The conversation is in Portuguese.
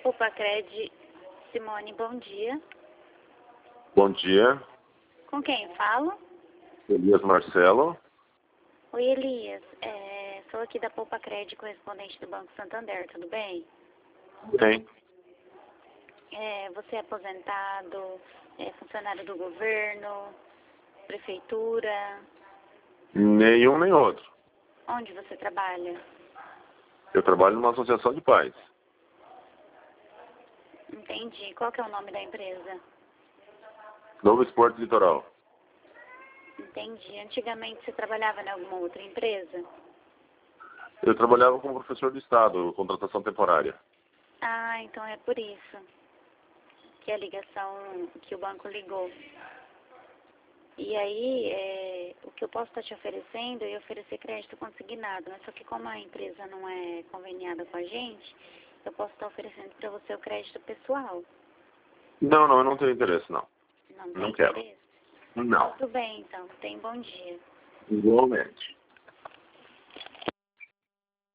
Pupacred, Simone, bom dia. Bom dia, Com quem falo? Elias Marcelo. Oi, Elias. Sou aqui da Pupacred, correspondente do Banco Santander, tudo bem? Tem. Você é aposentado, funcionário do governo, prefeitura? Nenhum nem outro. Onde você trabalha? Eu trabalho numa associação de pais. Entendi. Qual que é o nome da empresa? Novo Esporte Litoral. Entendi. Antigamente você trabalhava em alguma outra empresa? Eu trabalhava como professor de Estado, contratação temporária. Ah, então é por isso que a ligação, que o banco ligou. E aí, o que eu posso estar te oferecendo é oferecer crédito consignado, né? Só que como a empresa não é conveniada com a gente, eu posso estar oferecendo para você o crédito pessoal. Não, eu não tenho interesse, não. Não tem Não quero. interesse? Não. Tudo bem, então. Tenha um bom dia. Igualmente.